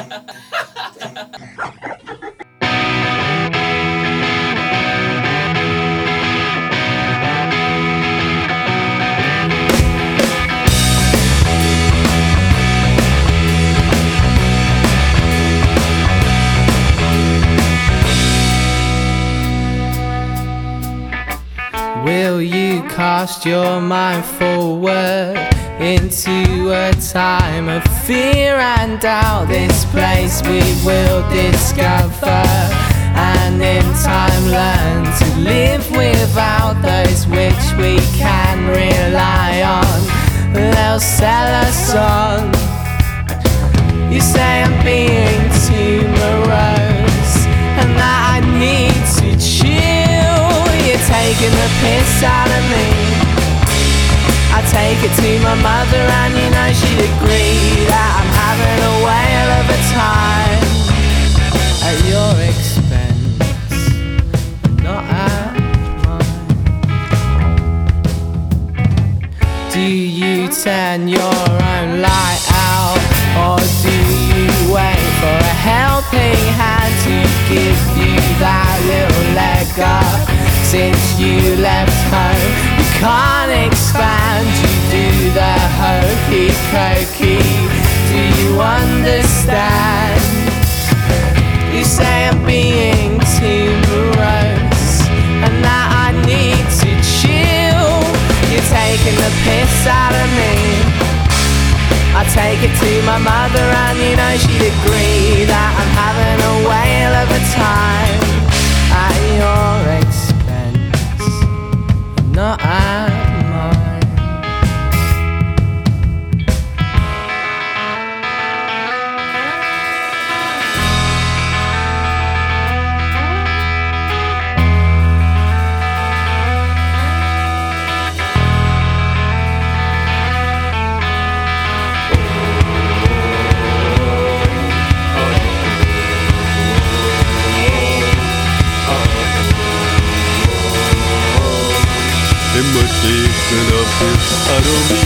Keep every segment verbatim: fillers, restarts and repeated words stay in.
Will you cast your mind forward into a time of fear and doubt? This place we will discover, and in time learn to live without those which we can rely on. They'll sell us on. You say I'm being too morose, and that I need to chill. You're taking the piss out of me. I take it to my mother and you know she'd agree that I'm having a whale of a time at your expense, not at mine. Do you turn your own light out, or do you wait for a helping hand to give you that little leg up? Since you left home, you can't expand. You do the hokey cokey. Do you understand? You say I'm being too morose, and that I need to chill. You're taking the piss out of me. I take it to my mother and you know she'd agree that I'm having a whale of a time at your expense, not at mine. Imitation of his utterly.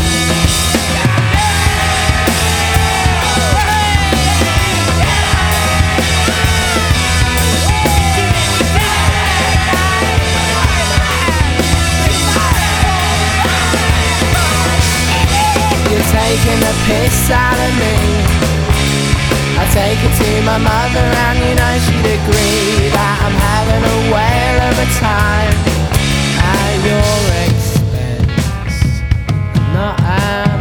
You're taking the piss out of me. I take it to my mother and you know she'd agree that I'm having a whale of a time at your expense, not at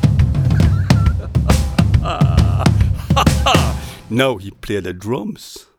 Now he played the drums.